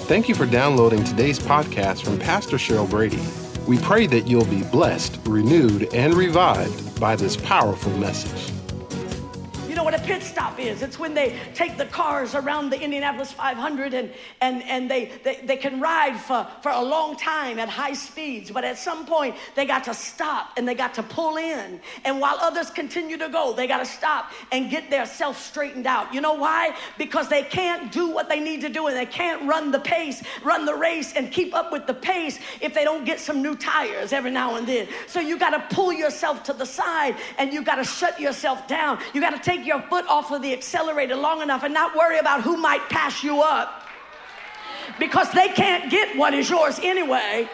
Thank you for downloading today's podcast from Pastor Cheryl Brady. We pray that you'll be blessed, renewed, and revived by this powerful message. You know what a pit stop is? It's when they take the cars around the Indianapolis 500 and they can ride for a long time at high speeds, but at some point they got to stop and they got to pull in. And while others continue to go, they got to stop and get their self straightened out. You know why? Because they can't do what they need to do, and they can't run the race and keep up with the pace if they don't get some new tires every now and then. So you got to pull yourself to the side and you got to shut yourself down. You got to take your foot off of the accelerator long enough and not worry about who might pass you up, because they can't get what is yours anyway.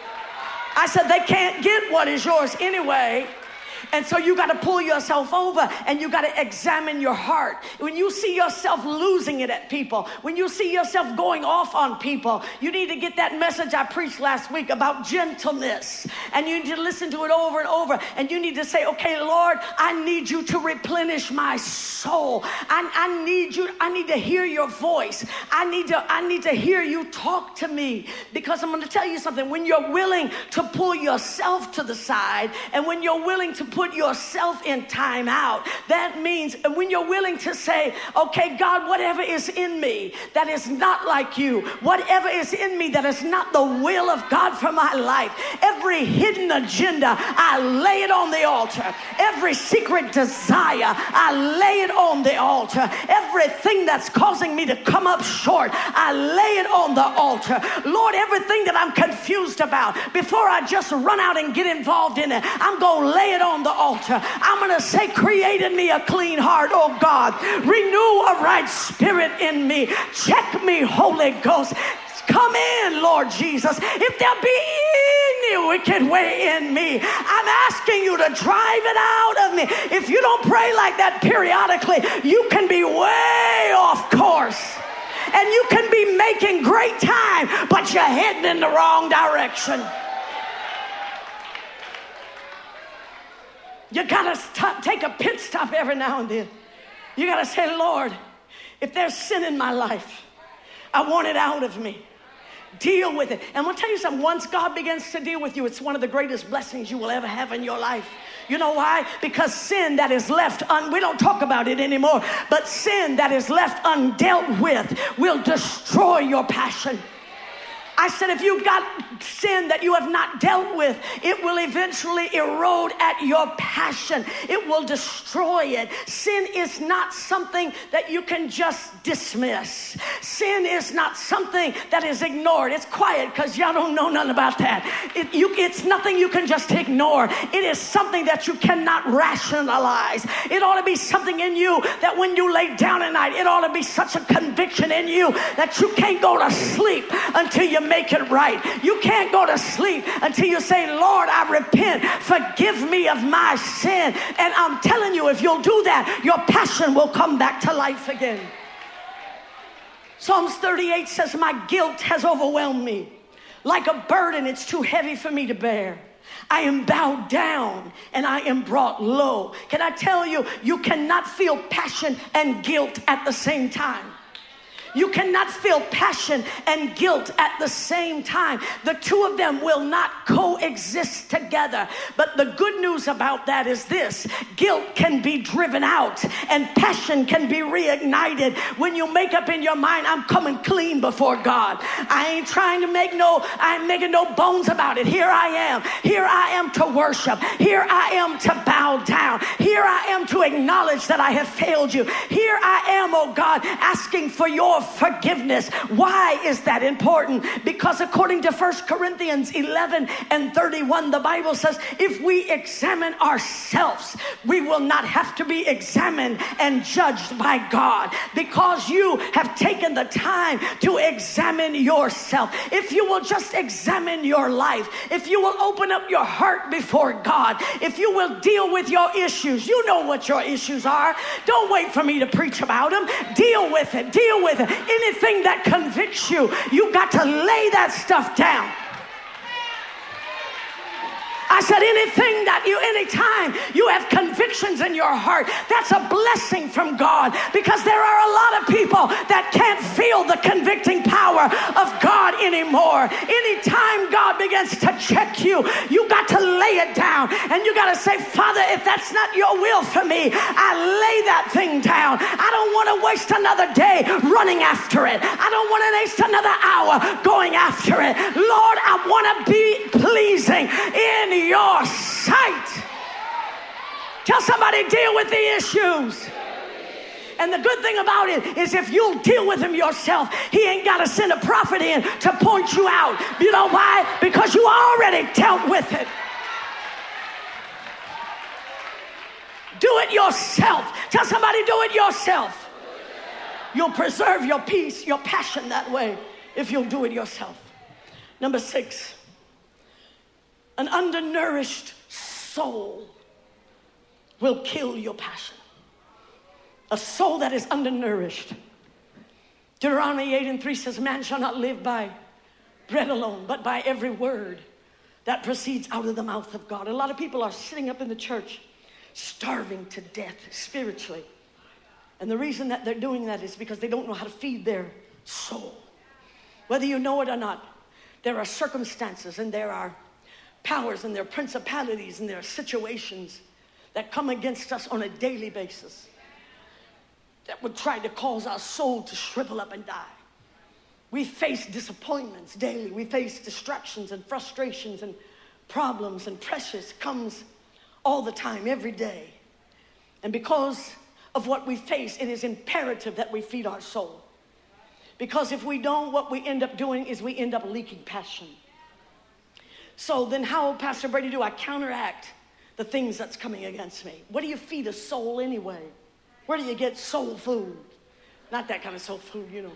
I said they can't get what is yours anyway. And so you got to pull yourself over and you got to examine your heart. When you see yourself losing it at people, when you see yourself going off on people, you need to get that message I preached last week about gentleness. And you need to listen to it over and over. And you need to say, okay, Lord, I need you to replenish my soul. I need you. I need to hear your voice. I need to hear you talk to me. Because I'm going to tell you something. When you're willing to pull yourself to the side, and when you're willing to put yourself in time out, that means when you're willing to say, okay, God, whatever is in me that is not like you, whatever is in me that is not the will of God for my life, every hidden agenda, I lay it on the altar. Every secret desire, I lay it on the altar. Everything that's causing me to come up short, I lay it on the altar. Lord, everything that I'm confused about, before I just run out and get involved in it, I'm going to lay it on the altar. I'm going to say, create in me a clean heart, oh God. Renew a right spirit in me. Check me, Holy Ghost. Come in, Lord Jesus. If there be any wicked way in me, I'm asking you to drive it out of me. If you don't pray like that periodically, you can be way off course. And you can be making great time, but you're heading in the wrong direction. You got to take a pit stop every now and then. You got to say, Lord, if there's sin in my life, I want it out of me. Deal with it. And I'm going to tell you something. Once God begins to deal with you, it's one of the greatest blessings you will ever have in your life. You know why? Because sin that is left, we don't talk about it anymore, but sin that is left undealt with will destroy your passion. I said, if you've got sin that you have not dealt with, it will eventually erode at your passion. It will destroy it. Sin is not something that you can just dismiss. Sin is not something that is ignored. It's quiet because y'all don't know nothing about that. It's nothing you can just ignore. It is something that you cannot rationalize. It ought to be something in you that when you lay down at night, it ought to be such a conviction in you that you can't go to sleep until you make it right. You can't go to sleep until you say, Lord, I repent. Forgive me of my sin. And I'm telling you, if you'll do that, your passion will come back to life again. Psalms 38 says, my guilt has overwhelmed me. Like a burden, it's too heavy for me to bear. I am bowed down and I am brought low. Can I tell you, you cannot feel passion and guilt at the same time. You cannot feel passion and guilt at the same time. The two of them will not coexist together. But the good news about that is this: guilt can be driven out and passion can be reignited when you make up in your mind, I'm coming clean before God. I ain't making no bones about it. Here I am. Here I am to worship. Here I am to bow down. Here I am to acknowledge that I have failed you. Here I am, oh God, asking for your forgiveness. Why is that important? Because according to 1 Corinthians 11:31, the Bible says, if we examine ourselves, we will not have to be examined and judged by God, because you have taken the time to examine yourself. If you will just examine your life, if you will open up your heart before God, if you will deal with your issues, you know what your issues are. Don't wait for me to preach about them. Deal with it. Deal with it. Anything that convicts you, you got to lay that stuff down. I said anytime you have convictions in your heart, that's a blessing from God, because there are a lot of people that can't feel the convicting power of God anymore. Anytime God begins to check you, you got to lay it down. And you got to say, Father, if that's not your will for me, I lay that thing down. I don't want to waste another day running after it. I don't want to waste another hour going after it. Lord, I want to be pleasing in your sight. Tell somebody, deal with the issues. And the good thing about it is if you'll deal with him yourself, he ain't got to send a prophet in to point you out. You know why? Because you already dealt with it. Do it yourself. Tell somebody, do it yourself. You'll preserve your peace, your passion that way if you'll do it yourself. Number 6, an undernourished soul will kill your passion. A soul that is undernourished. Deuteronomy 8:3 says, man shall not live by bread alone, but by every word that proceeds out of the mouth of God. A lot of people are sitting up in the church starving to death spiritually. And the reason that they're doing that is because they don't know how to feed their soul. Whether you know it or not, there are circumstances and there are powers and there are principalities and there are situations that come against us on a daily basis that would try to cause our soul to shrivel up and die. We face disappointments daily. We face distractions and frustrations and problems, and pressures comes all the time, every day. And because of what we face, it is imperative that we feed our soul. Because if we don't, what we end up doing is we end up leaking passion. So then how, Pastor Brady, do I counteract the things that's coming against me? What do you feed a soul anyway? Where do you get soul food? Not that kind of soul food, you know.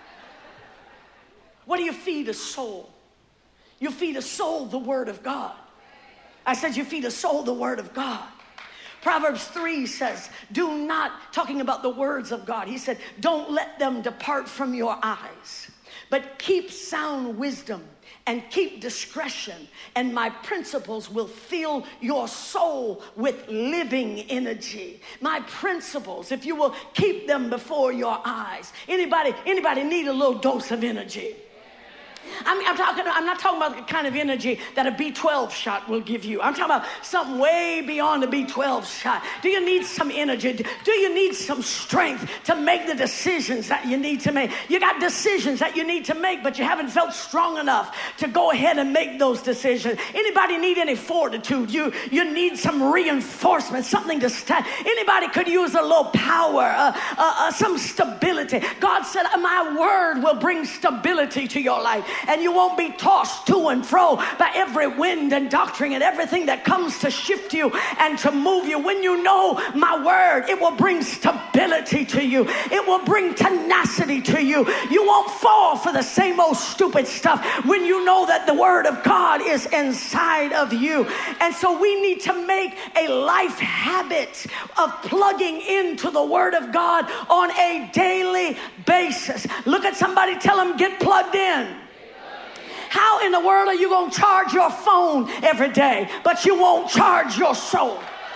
What do you feed a soul? You feed a soul the word of God. I said you feed a soul the word of God. Proverbs 3 says, do not, talking about the words of God, he said, don't let them depart from your eyes, but keep sound wisdom and keep discretion, and my principles will fill your soul with living energy. My principles, if you will keep them before your eyes. Anybody need a little dose of energy? I'm not talking about the kind of energy that a B12 shot will give you. I'm talking about something way beyond a B12 shot. Do you need some energy? Do you need some strength to make the decisions that you need to make? You got decisions that you need to make, but you haven't felt strong enough to go ahead and make those decisions. Anybody need any fortitude? You need some reinforcement, something to stand. Anybody could use a little power, some stability. God said, my word will bring stability to your life. And you won't be tossed to and fro by every wind and doctrine and everything that comes to shift you and to move you. When you know my word, it will bring stability to you. It will bring tenacity to you. You won't fall for the same old stupid stuff when you know that the word of God is inside of you. And so we need to make a life habit of plugging into the word of God on a daily basis. Look at somebody, tell them, get plugged in. How in the world are you going to charge your phone every day, but you won't charge your soul?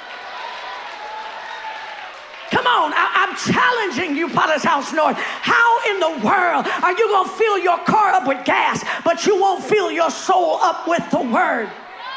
Come on, I'm challenging you, Potter's House North. How in the world are you going to fill your car up with gas, but you won't fill your soul up with the word?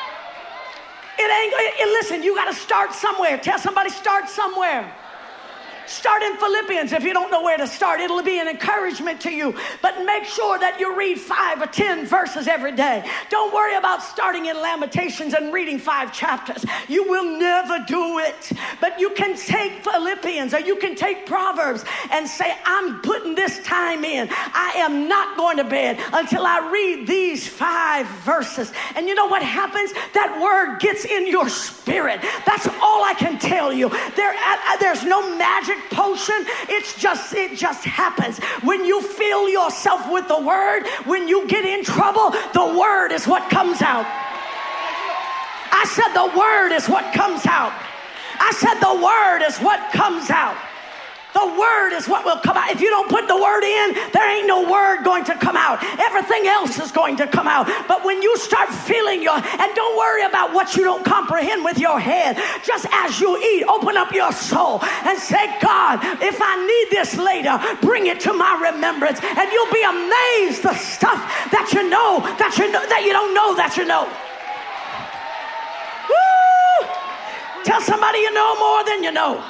Listen, you got to start somewhere. Tell somebody, start somewhere. Start in Philippians. If you don't know where to start, it'll be an encouragement to you. But make sure that you read 5 or 10 verses every day. Don't worry about starting in Lamentations and reading 5 chapters. You will never do it. But you can take Philippians or you can take Proverbs and say, I'm putting this time in. I am not going to bed until I read these 5 verses. And you know what happens? That word gets in your spirit. That's all I can tell you. There's no magic potion. It just happens. When you fill yourself with the word, when you get in trouble, the word is what comes out. I said the word is what comes out. I said the word is what comes out. The word is what will come out. If you don't put the word in, there ain't no word going to come out. Everything else is going to come out. But when you start feeling and don't worry about what you don't comprehend with your head. Just as you eat, open up your soul and say, God, if I need this later, bring it to my remembrance. And you'll be amazed the stuff that you know, that you don't know that you know. Woo! Tell somebody you know more than you know.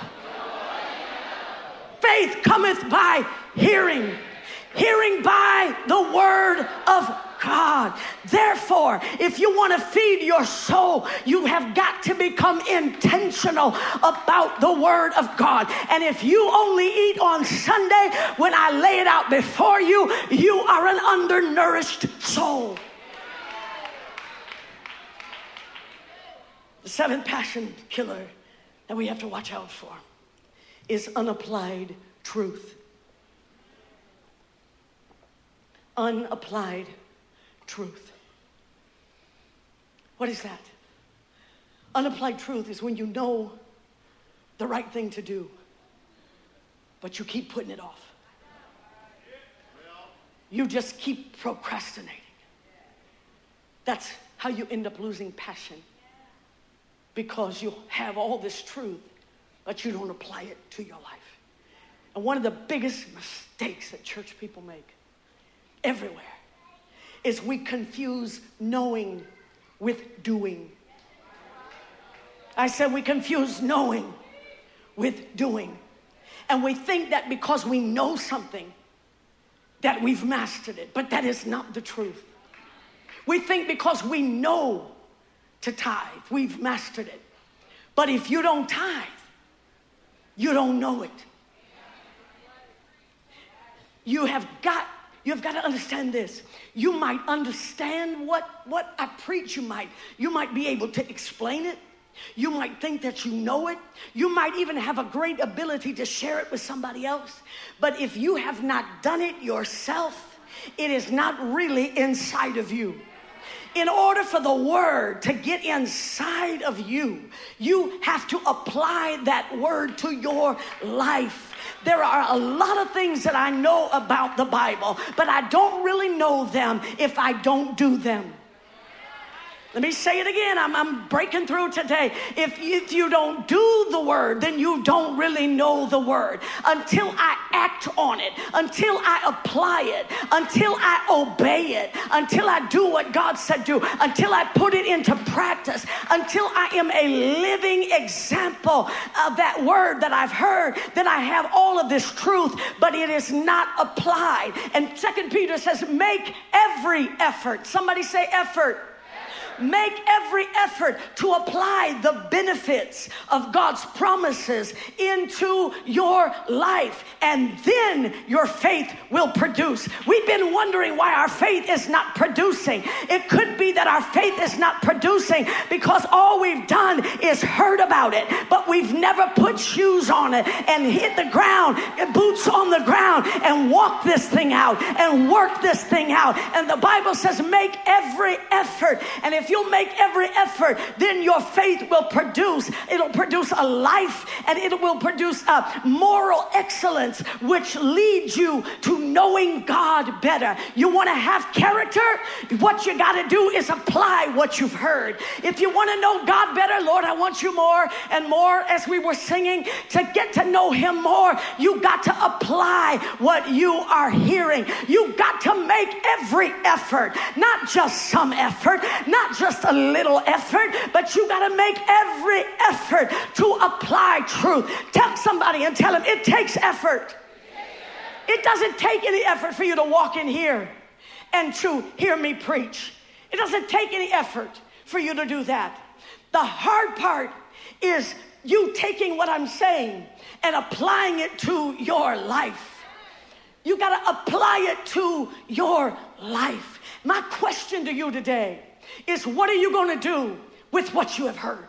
Faith cometh by hearing, hearing by the word of God. Therefore, if you want to feed your soul, you have got to become intentional about the word of God. And if you only eat on Sunday, when I lay it out before you, you are an undernourished soul. The seventh passion killer that we have to watch out for is unapplied truth. Unapplied truth. What is that? Unapplied truth is when you know the right thing to do, but you keep putting it off. You just keep procrastinating. That's how you end up losing passion, because you have all this truth, but you don't apply it to your life. And one of the biggest mistakes that church people make everywhere is we confuse knowing with doing. I said we confuse knowing with doing. And we think that because we know something that we've mastered it, but that is not the truth. We think because we know to tithe, we've mastered it. But if you don't tithe, you don't know it. You've got to understand this. You might understand what I preach. You might be able to explain it. You might think that you know it. You might even have a great ability to share it with somebody else. But if you have not done it yourself, it is not really inside of you. In order for the word to get inside of you, you have to apply that word to your life. There are a lot of things that I know about the Bible, but I don't really know them if I don't do them. Let me say it again. I'm breaking through today. If you don't do the word, then you don't really know the word. Until I act on it, until I apply it, until I obey it, until I do what God said do, until I put it into practice, until I am a living example of that word that I've heard, then I have all of this truth, but it is not applied. And 2 Peter says, make every effort. Somebody say effort. Make every effort to apply the benefits of God's promises into your life, and then your faith will produce. We've been wondering why our faith is not producing. It could be that our faith is not producing because all we've done is heard about it, but we've never put shoes on it and hit the ground, boots on the ground, and walked this thing out and worked this thing out. And the Bible says make every effort. And if you'll make every effort, then your faith will produce. It'll produce a life, and it will produce a moral excellence, which leads you to knowing God better. You want to have character? What you got to do is apply what you've heard. If you want to know God better, Lord, I want you more and more, as we were singing, to get to know him more, you got to apply what you are hearing. You got to make every effort, not just some effort, not just a little effort, but you got to make every effort to apply truth. Tell somebody and tell them it takes effort. It doesn't take any effort for you to walk in here and to hear me preach. It doesn't take any effort for you to do that. The hard part is you taking what I'm saying and applying it to your life. You got to apply it to your life. My question to you today is, what are you going to do with what you have heard?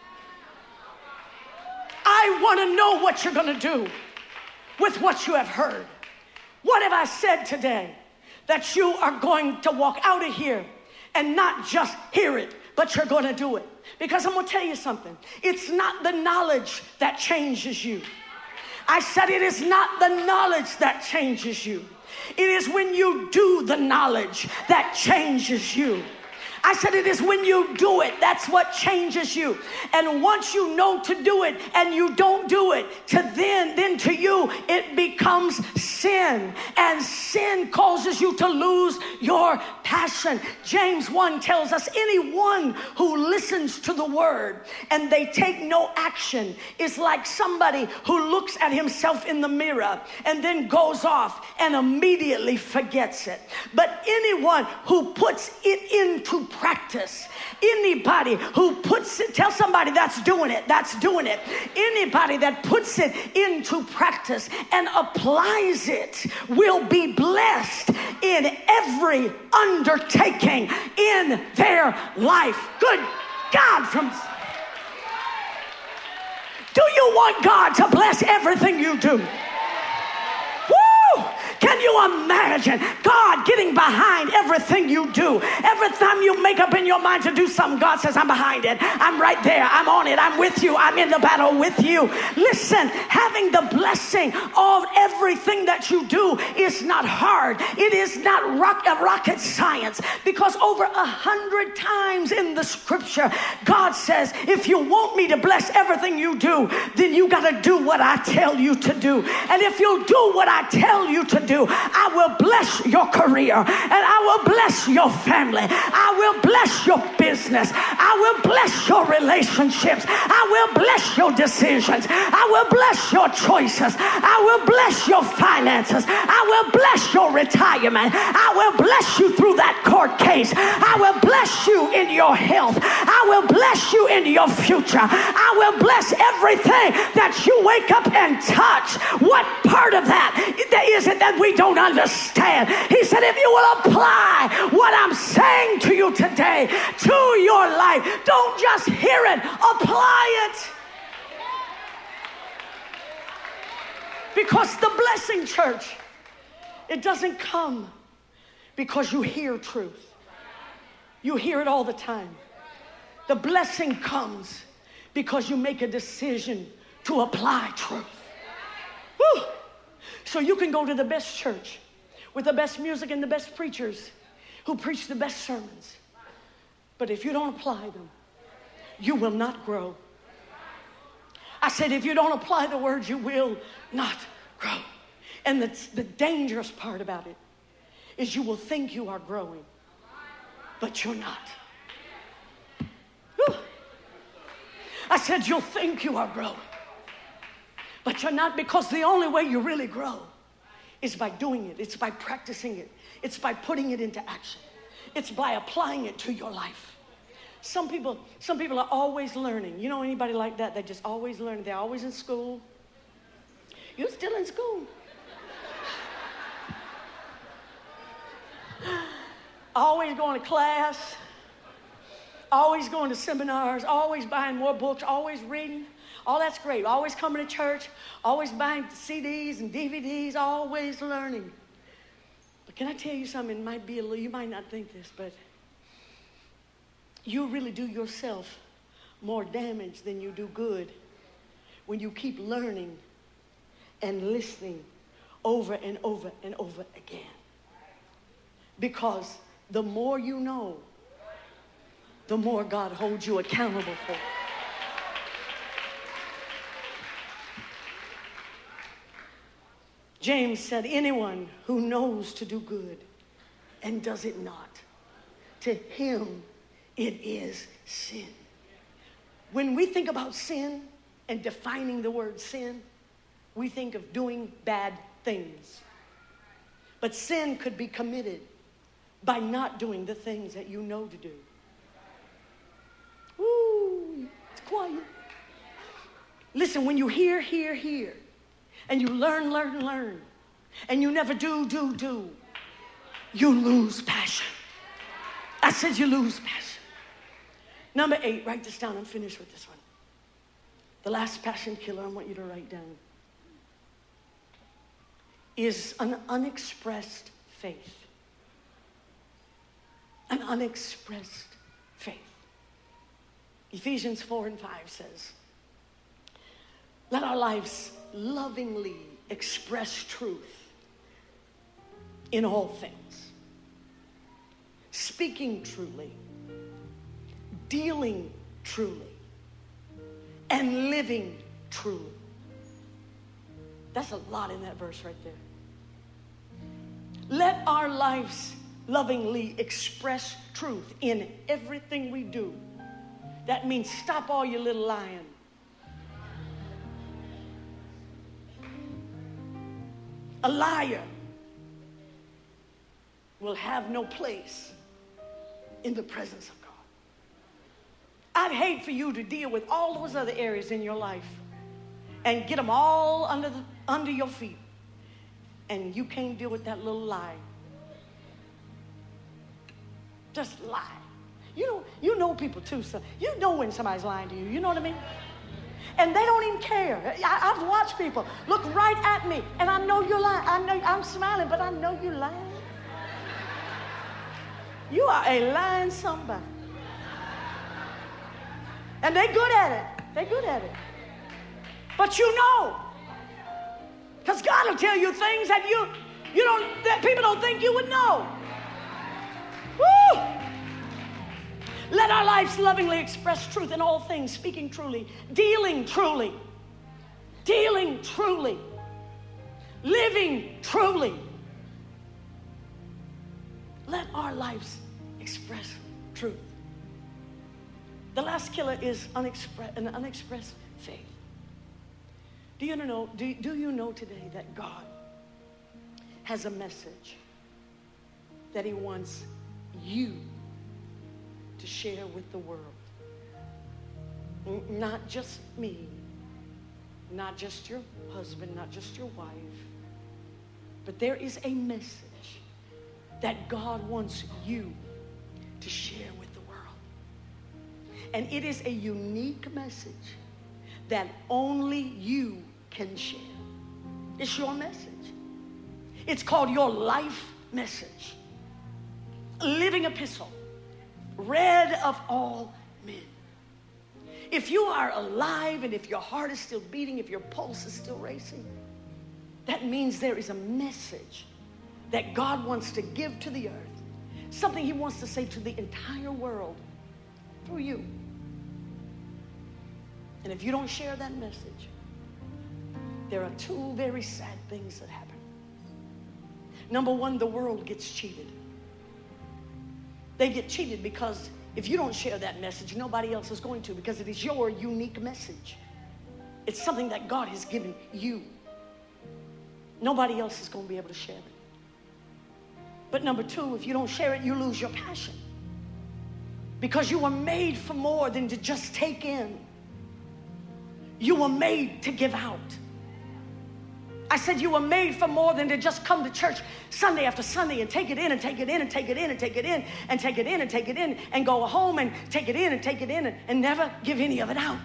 I want to know what you're going to do with what you have heard. What have I said today that you are going to walk out of here and not just hear it, but you're going to do it? Because I'm going to tell you something. It's not the knowledge that changes you. I said it is not the knowledge that changes you. It is when you do the knowledge that changes you. I said it is when you do it, that's what changes you. And once you know to do it and you don't do it, then to you it becomes sin. And sin causes you to lose your passion. James 1 tells us anyone who listens to the word and they take no action is like somebody who looks at himself in the mirror and then goes off and immediately forgets it. But anyone who puts it into practice, anybody who puts it, tell somebody that's doing it, anybody that puts it into practice and applies it will be blessed in every undertaking in their life. Good God, do you want God to bless everything you do? Woo! Can you imagine God getting behind everything you do? Every time you make up in your mind to do something, God says, I'm behind it. I'm right there. I'm on it. I'm with you. I'm in the battle with you. Listen, having the blessing of everything that you do is not hard. It is not rocket science, because over 100 times in the scripture, God says, if you want me to bless everything you do, then you got to do what I tell you to do. And if you do what I tell you to do, I will bless your career, and I will bless your family. I will bless your business. I will bless your relationships. I will bless your decisions. I will bless your choices. I will bless your finances. I will bless your retirement. I will bless you through that court case. I will bless you in your health. I will bless you in your future. I will bless everything that you wake up and touch. What part of that is it that we don't understand? He said, if you will apply what I'm saying to you today to your life, don't just hear it, apply it. Because the blessing, church, it doesn't come because you hear truth. You hear it all the time. The blessing comes because you make a decision to apply truth. Woo! So you can go to the best church with the best music and the best preachers who preach the best sermons. But if you don't apply them, you will not grow. I said, if you don't apply the word, you will not grow. And the dangerous part about it is you will think you are growing, but you're not. Whew. I said, you'll think you are growing, but you're not, because the only way you really grow is by doing it. It's by practicing it. It's by putting it into action. It's by applying it to your life. Some people are always learning. You know anybody like that? They're just always learning. They're always in school. You're still in school. Always going to class. Always going to seminars. Always buying more books. Always reading. All that's great. Always coming to church. Always buying CDs and DVDs. Always learning. But can I tell you something? It might be a little, you might not think this, but you really do yourself more damage than you do good when you keep learning and listening over and over and over again. Because the more you know, the more God holds you accountable for. James said, anyone who knows to do good and does it not, to him it is sin. When we think about sin and defining the word sin, we think of doing bad things. But sin could be committed by not doing the things that you know to do. Ooh, it's quiet. Listen, when you hear, and you learn, and you never do, you lose passion. I said you lose passion. Number 8, write this down. I'm finished with this one. The last passion killer I want you to write down is an unexpressed faith. An unexpressed faith. Ephesians 4:5 says, Let our lives lovingly express truth in all things. Speaking truly, dealing truly, and living truly. That's a lot in that verse right there. Let our lives lovingly express truth in everything we do. That means stop all your little lying. A liar will have no place in the presence of God. I'd hate for you to deal with all those other areas in your life and get them all under your feet, and you can't deal with that little lie. Just lie. You know people too, so you know when somebody's lying to you. You know what I mean? And they don't even care. I've watched people look right at me, and I know you're lying. I know I'm smiling, but I know you're lying. You are a lying somebody. And they're good at it. They're good at it. But you know, because God will tell you things that that people don't think you would know. Woo! Let our lives lovingly express truth in all things, speaking truly, dealing truly, living truly. Let our lives express truth. The last killer is an unexpressed faith. Do you know today that God has a message that he wants you to share with the world? Not just me, not just your husband, not just your wife, but there is a message that God wants you to share with the world. And it is a unique message that only you can share. It's your message. It's called your life message. A living epistle, read of all men. If you are alive and if your heart is still beating, if your pulse is still racing, that means there is a message that God wants to give to the earth, something he wants to say to the entire world through you. And if you don't share that message, there are two very sad things that happen. Number one, the world gets cheated. They get cheated because if you don't share that message, nobody else is going to, because it is your unique message. It's something that God has given you. Nobody else is going to be able to share it. But number two, if you don't share it, you lose your passion. Because you were made for more than to just take in. You were made to give out. I said you were made for more than to just come to church Sunday after Sunday and take it in and take it in and take it in and take it in and take it in and take it in and go home and take it in and take it in and never give any of it out.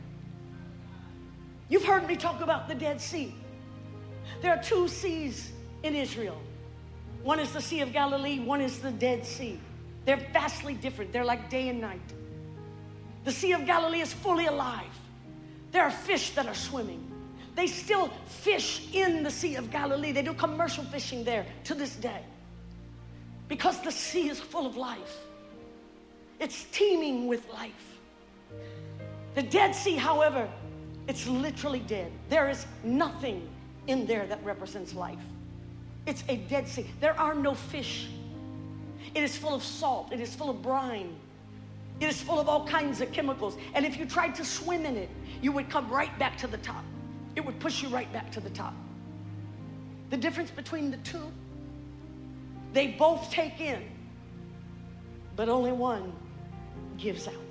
You've heard me talk about the Dead Sea. There are two seas in Israel. One is the Sea of Galilee, one is the Dead Sea. They're vastly different. They're like day and night. The Sea of Galilee is fully alive. There are fish that are swimming. They still fish in the Sea of Galilee. They do commercial fishing there to this day because the sea is full of life. It's teeming with life. The Dead Sea, however, it's literally dead. There is nothing in there that represents life. It's a Dead Sea. There are no fish. It is full of salt. It is full of brine. It is full of all kinds of chemicals. And if you tried to swim in it, you would come right back to the top. It would push you right back to the top. The difference between the two, they both take in, but only one gives out.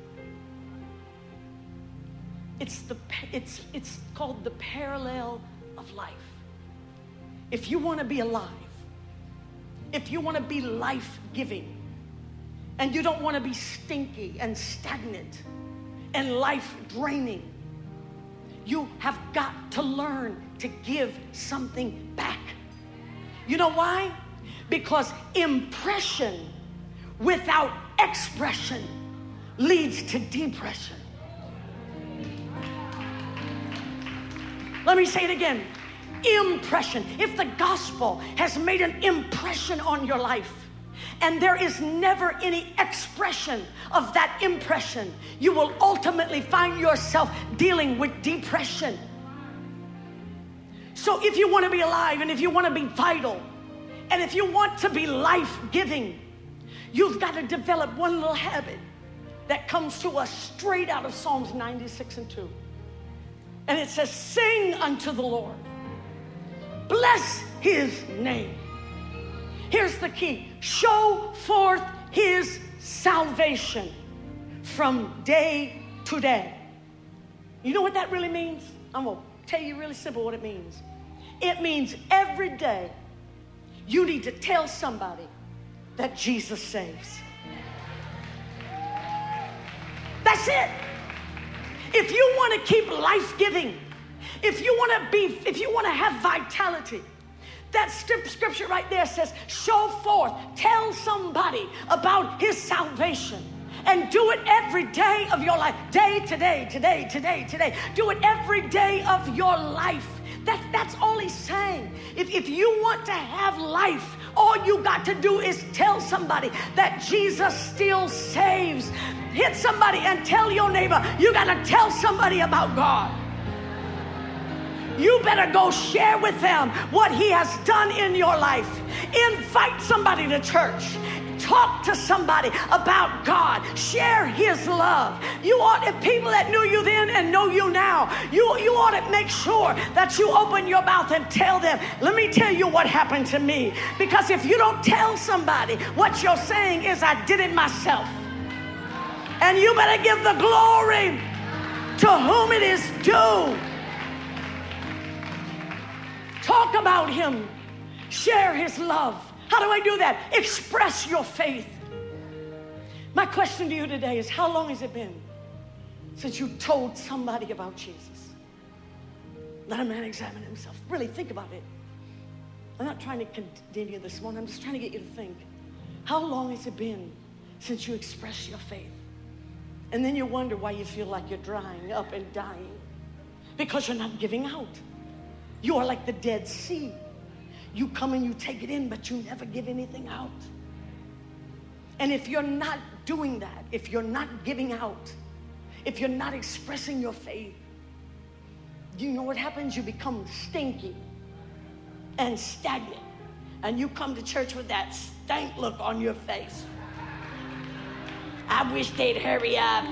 It's called the parallel of life. If you want to be alive, if you want to be life-giving, and you don't want to be stinky and stagnant and life-draining, you have got to learn to give something back. You know why? Because impression without expression leads to depression. Let me say it again. Impression. If the gospel has made an impression on your life, and there is never any expression of that impression, you will ultimately find yourself dealing with depression. So if you want to be alive, and if you want to be vital, and if you want to be life-giving, you've got to develop one little habit that comes to us straight out of Psalms 96 and 2. And it says, sing unto the Lord. Bless his name. Here's the key. Show forth his salvation from day to day. You know what that really means? I'm going to tell you really simple what it means. It means every day you need to tell somebody that Jesus saves. That's it. If you want to keep life-giving, if you want to have vitality, that scripture right there says, show forth, tell somebody about his salvation. And do it every day of your life. Day to day, today, today, today. Do it every day of your life. That's all he's saying. If you want to have life, all you got to do is tell somebody that Jesus still saves. Hit somebody and tell your neighbor, you got to tell somebody about God. You better go share with them what he has done in your life. Invite somebody to church. Talk to somebody about God. Share his love. You ought, if people that knew you then and know you now, you ought to make sure that you open your mouth and tell them, let me tell you what happened to me. Because if you don't tell somebody, what you're saying is, I did it myself. And you better give the glory to whom it is due. Talk about him. Share his love. How do I do that? Express your faith. My question to you today is, how long has it been since you told somebody about Jesus? Let a man examine himself. Really think about it. I'm not trying to condemn you this morning. I'm just trying to get you to think. How long has it been since you expressed your faith? And then you wonder why you feel like you're drying up and dying. Because you're not giving out. You are like the Dead Sea. You come and you take it in, but you never give anything out. And if you're not doing that, if you're not giving out, if you're not expressing your faith, you know what happens? You become stinky and stagnant. And you come to church with that stank look on your face. I wish they'd hurry up.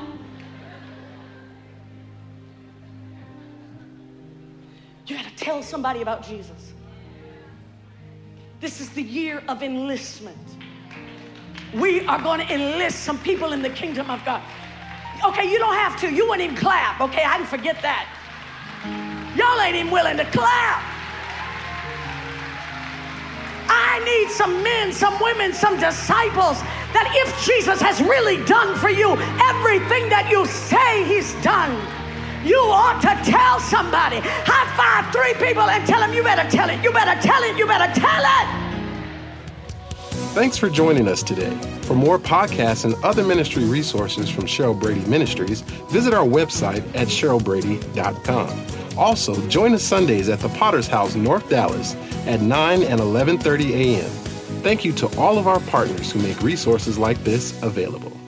You got to tell somebody about Jesus. This is the year of enlistment. We are going to enlist some people in the kingdom of God. Okay, you don't have to. You wouldn't even clap. Okay, I didn't forget that. Y'all ain't even willing to clap. I need some men, some women, some disciples that if Jesus has really done for you everything that you say he's done, you ought to tell somebody. High five 3 people and tell them, you better tell it, you better tell it, you better tell it. Thanks for joining us today. For more podcasts and other ministry resources from Cheryl Brady Ministries, visit our website at cherylbrady.com. Also, join us Sundays at the Potter's House, North Dallas at 9 and 11:30 a.m. Thank you to all of our partners who make resources like this available.